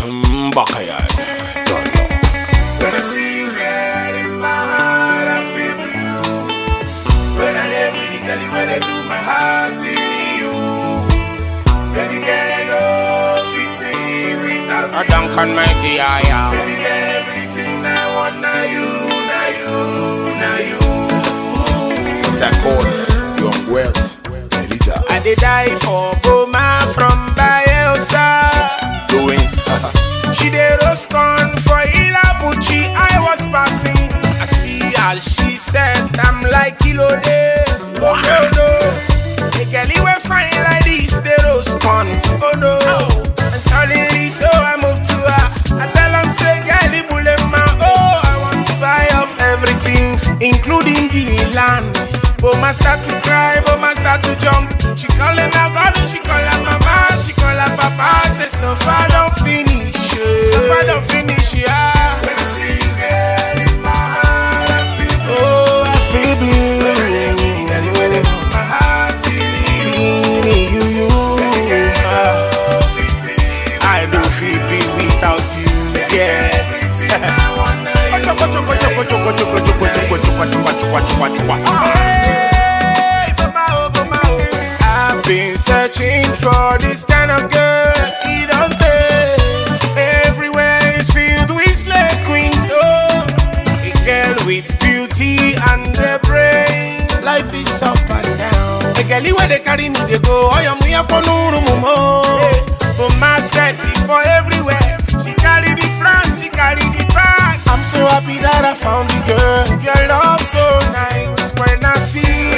Bakaya. Don't know. When I see you, girl, in my heart, I feel blue. When I live with the girl, when I do my heart in you. Baby girl, I know fit me without you. Duncan Mighty, yeah. Baby girl, everything I want, now you, now you, now you. What I caught, young wealth, Elisa. I did die for Boma from Bayelsa. Doings. She did roast corn for Ilabuchi. I was passing. I see all she said. I'm like kilo day. Oh no no. The girlie were fine like this. They roast corn. Oh no. And suddenly so I moved to her. I tell them say girlie bulema. Oh I want to buy off everything, including the land. Boma start to cry. Boma start to jump. She calling her God. She call her mama. She call her papa. Say so far don't finish. So far don't finish, yeah. When I see you, girl, in my heart, I feel blue. Oh, I feel blue. When I put my heart in you. I don't feel big without you, yeah. I've been searching for this kind of girl. It don't take. Everywhere is filled with slave queens. Oh, a girl with beauty and the brain. Life is up and down. A girlie where they carry me, they go. Oh, I'm here for no room. But my set it for everywhere. She carry the front, she carry the back. I'm so happy that I found the girl. Your love so nice when I see